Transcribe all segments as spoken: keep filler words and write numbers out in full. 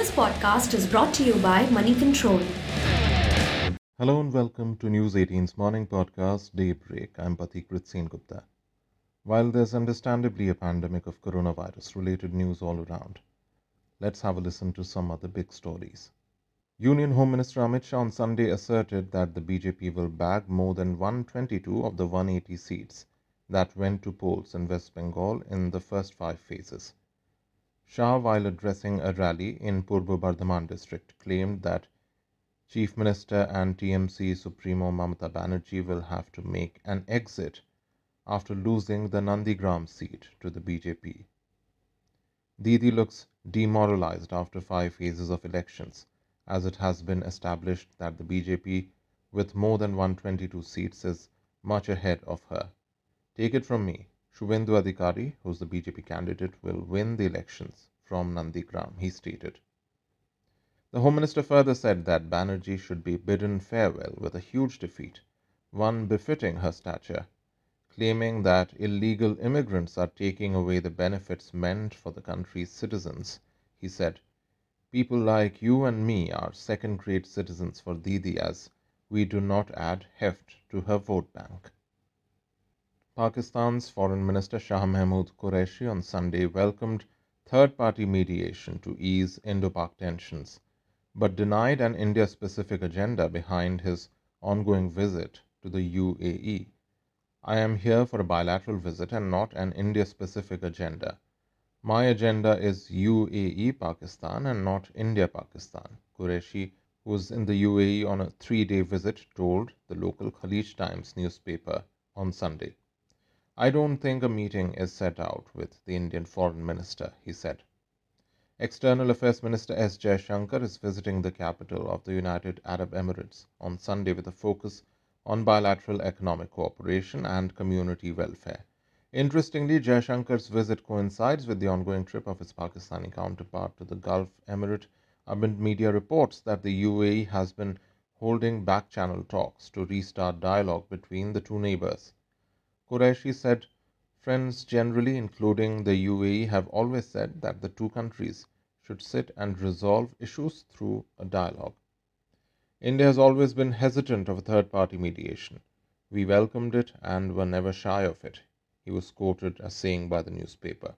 This podcast is brought to you by Money Control. Hello and welcome to News eighteen's morning podcast, Daybreak. I'm Pathikrit Sen Gupta. While there's understandably a pandemic of coronavirus related news all around, let's have a listen to some other big stories. Union Home Minister Amit Shah on Sunday asserted that the B J P will bag more than one hundred twenty-two of the one hundred eighty seats that went to polls in West Bengal in the first five phases. Shah, while addressing a rally in Purba Bardhaman district, claimed that Chief Minister and T M C Supremo Mamata Banerjee will have to make an exit after losing the Nandigram seat to the B J P. Didi looks demoralized after five phases of elections, as it has been established that the B J P, with more than one hundred twenty-two seats, is much ahead of her. Take it from me, Shubhendu Adhikari, who's the B J P candidate, will win the elections from Nandigram, he stated. The Home Minister further said that Banerjee should be bidden farewell with a huge defeat, one befitting her stature, claiming that illegal immigrants are taking away the benefits meant for the country's citizens. He said, "People like you and me are second-grade citizens for Didi, as we do not add heft to her vote bank." Pakistan's Foreign Minister Shah Mahmood Qureshi on Sunday welcomed third-party mediation to ease Indo-Pak tensions, but denied an India-specific agenda behind his ongoing visit to the U A E. "I am here for a bilateral visit and not an India-specific agenda. My agenda is U A E Pakistan and not India Pakistan," Qureshi, who was in the U A E on a three-day visit, told the local Khalij Times newspaper on Sunday. "I don't think a meeting is set out with the Indian Foreign Minister," he said. External Affairs Minister S. Jaishankar is visiting the capital of the United Arab Emirates on Sunday with a focus on bilateral economic cooperation and community welfare. Interestingly, Jaishankar's visit coincides with the ongoing trip of his Pakistani counterpart to the Gulf Emirate amid media reports that the U A E has been holding back-channel talks to restart dialogue between the two neighbors. Qureshi said, "Friends generally, including the U A E, have always said that the two countries should sit and resolve issues through a dialogue. India has always been hesitant of a third-party mediation. We welcomed it and were never shy of it," he was quoted as saying by the newspaper.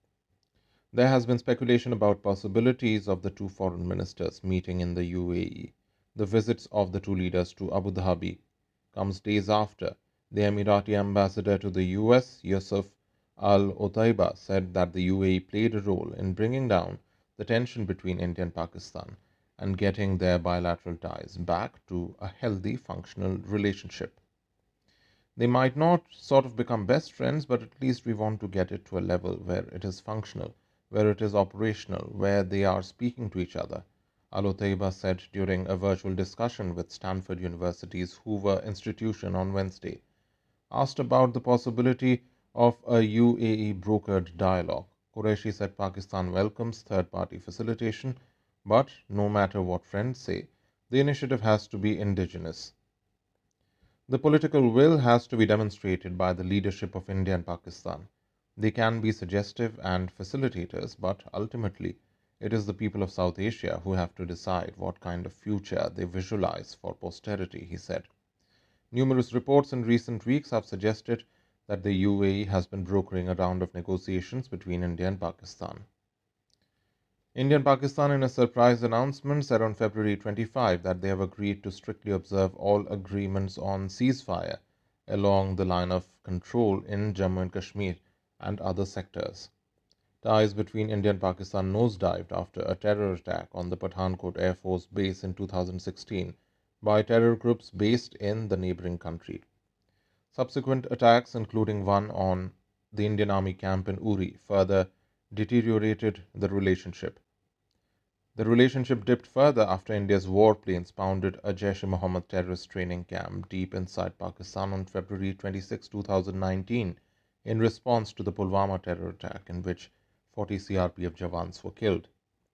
There has been speculation about possibilities of the two foreign ministers meeting in the U A E. The visits of the two leaders to Abu Dhabi comes days after the Emirati ambassador to the U S, Yusuf Al-Otaiba, said that the U A E played a role in bringing down the tension between India and Pakistan and getting their bilateral ties back to a healthy, functional relationship. "They might not sort of become best friends, but at least we want to get it to a level where it is functional, where it is operational, where they are speaking to each other," Al-Otaiba said during a virtual discussion with Stanford University's Hoover Institution on Wednesday. Asked about the possibility of a U A E brokered dialogue, Qureshi said Pakistan welcomes third-party facilitation, but no matter what friends say, the initiative has to be indigenous. "The political will has to be demonstrated by the leadership of India and Pakistan. They can be suggestive and facilitators, but ultimately it is the people of South Asia who have to decide what kind of future they visualize for posterity," he said. Numerous reports in recent weeks have suggested that the U A E has been brokering a round of negotiations between India and Pakistan. India and Pakistan, in a surprise announcement, said on February twenty-fifth that they have agreed to strictly observe all agreements on ceasefire along the line of control in Jammu and Kashmir and other sectors. Ties between India and Pakistan nosedived after a terror attack on the Pathankot Air Force Base in two thousand sixteen by terror groups based in the neighboring country. Subsequent attacks, including one on the Indian Army camp in Uri, further deteriorated the relationship. The relationship dipped further after India's warplanes pounded a Jaish-e-Mohammed terrorist training camp deep inside Pakistan on February twenty-sixth, two thousand nineteen, in response to the Pulwama terror attack in which forty C R P F jawans were killed.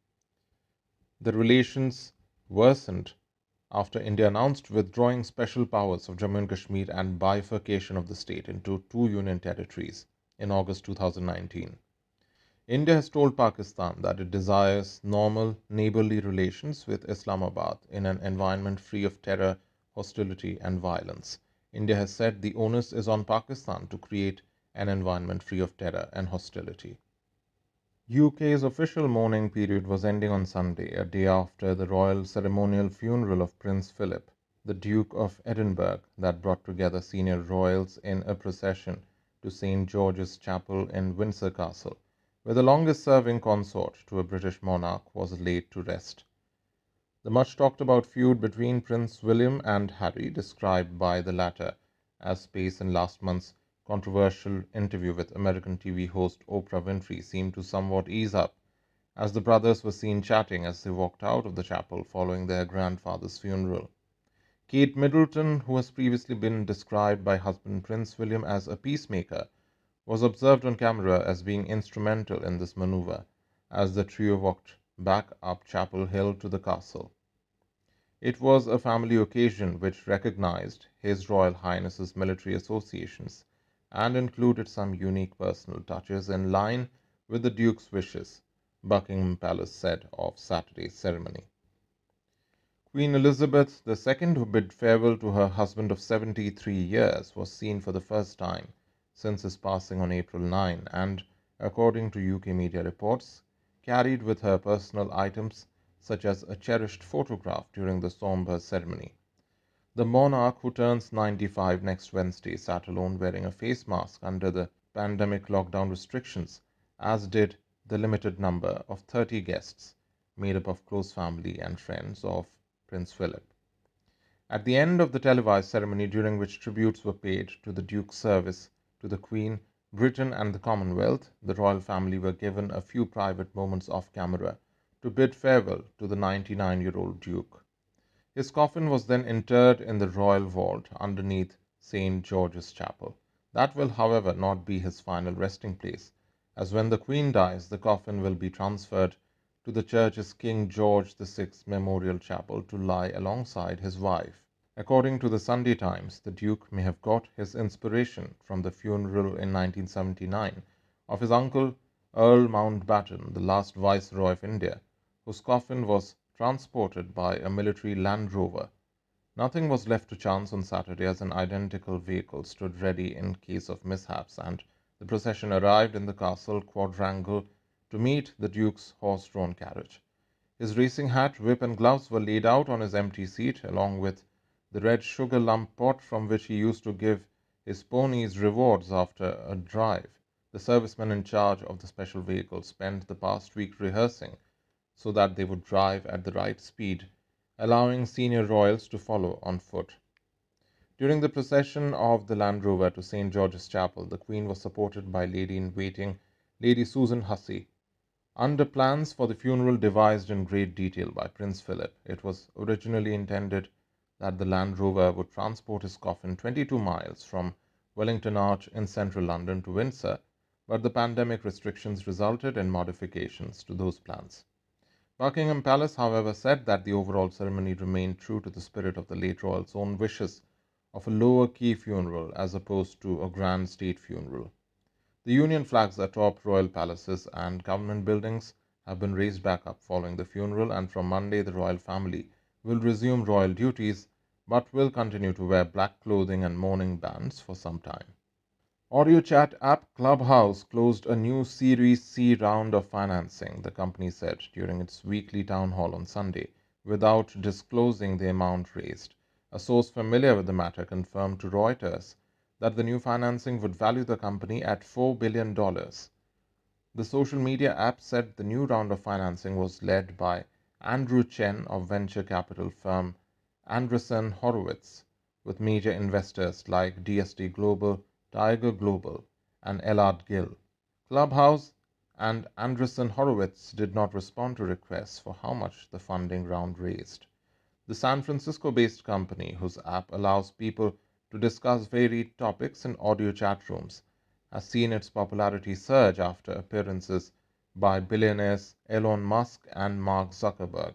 The relations worsened after India announced withdrawing special powers of Jammu and Kashmir and bifurcation of the state into two union territories in August two thousand nineteen. India has told Pakistan that it desires normal neighborly relations with Islamabad in an environment free of terror, hostility, and violence. India has said the onus is on Pakistan to create an environment free of terror and hostility. U K's official mourning period was ending on Sunday, a day after the royal ceremonial funeral of Prince Philip, the Duke of Edinburgh, that brought together senior royals in a procession to Saint George's Chapel in Windsor Castle, where the longest-serving consort to a British monarch was laid to rest. The much-talked-about feud between Prince William and Harry, described by the latter as space in last month's controversial interview with American T V host Oprah Winfrey, seemed to somewhat ease up, as the brothers were seen chatting as they walked out of the chapel following their grandfather's funeral. Kate Middleton, who has previously been described by husband Prince William as a peacemaker, was observed on camera as being instrumental in this maneuver, as the trio walked back up Chapel Hill to the castle. It was a family occasion which recognized His Royal Highness's military associations and included some unique personal touches in line with the Duke's wishes, Buckingham Palace said of Saturday's ceremony. Queen Elizabeth the Second, who bid farewell to her husband of seventy-three years, was seen for the first time since his passing on April ninth, and, according to U K media reports, carried with her personal items such as a cherished photograph during the sombre ceremony. The monarch, who turns ninety-five next Wednesday, sat alone wearing a face mask under the pandemic lockdown restrictions, as did the limited number of thirty guests, made up of close family and friends of Prince Philip. At the end of the televised ceremony, during which tributes were paid to the Duke's service to the Queen, Britain and the Commonwealth, the royal family were given a few private moments off camera to bid farewell to the ninety-nine-year-old Duke. His coffin was then interred in the royal vault underneath Saint George's Chapel. That will, however, not be his final resting place, as when the Queen dies, the coffin will be transferred to the church's King George the Sixth Memorial Chapel to lie alongside his wife. According to the Sunday Times, the Duke may have got his inspiration from the funeral in nineteen seventy-nine of his uncle Earl Mountbatten, the last Viceroy of India, whose coffin was transported by a military Land Rover. Nothing was left to chance on Saturday, as an identical vehicle stood ready in case of mishaps, and the procession arrived in the castle quadrangle to meet the Duke's horse-drawn carriage. His racing hat, whip, and gloves were laid out on his empty seat, along with the red sugar lump pot from which he used to give his ponies rewards after a drive. The servicemen in charge of the special vehicle spent the past week rehearsing so that they would drive at the right speed, allowing senior royals to follow on foot. During the procession of the Land Rover to Saint George's Chapel, the Queen was supported by Lady-in-Waiting Lady Susan Hussey. Under plans for the funeral devised in great detail by Prince Philip, it was originally intended that the Land Rover would transport his coffin twenty-two miles from Wellington Arch in central London to Windsor, but the pandemic restrictions resulted in modifications to those plans. Buckingham Palace, however, said that the overall ceremony remained true to the spirit of the late royal's own wishes of a lower-key funeral as opposed to a grand state funeral. The Union flags atop royal palaces and government buildings have been raised back up following the funeral, and from Monday the royal family will resume royal duties but will continue to wear black clothing and mourning bands for some time. Audio chat app Clubhouse closed a new Series C round of financing, the company said during its weekly town hall on Sunday, without disclosing the amount raised. A source familiar with the matter confirmed to Reuters that the new financing would value the company at four billion dollars. The social media app said the new round of financing was led by Andrew Chen of venture capital firm Andreessen Horowitz, with major investors like D S T Global, Tiger Global, and Ellard Gill. Clubhouse and Andreessen Horowitz did not respond to requests for how much the funding round raised. The San Francisco-based company, whose app allows people to discuss varied topics in audio chat rooms, has seen its popularity surge after appearances by billionaires Elon Musk and Mark Zuckerberg.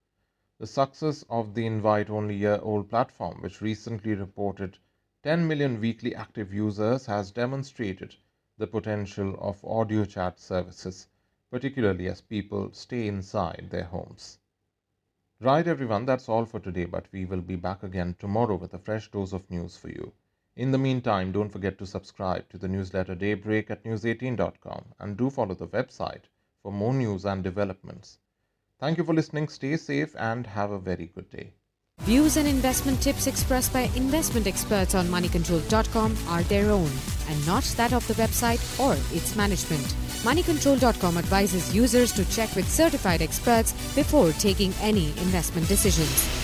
The success of the invite-only-year-old platform, which recently reported ten million weekly active users, has demonstrated the potential of audio chat services particularly as people stay inside their homes. Right, everyone, that's all for today, but we will be back again tomorrow with a fresh dose of news for you. In the meantime, don't forget to subscribe to the newsletter Daybreak at news eighteen dot com and do follow the website for more news and developments. Thank you for listening, stay safe, and have a very good day. Views and investment tips expressed by investment experts on money control dot com are their own and not that of the website or its management. money control dot com advises users to check with certified experts before taking any investment decisions.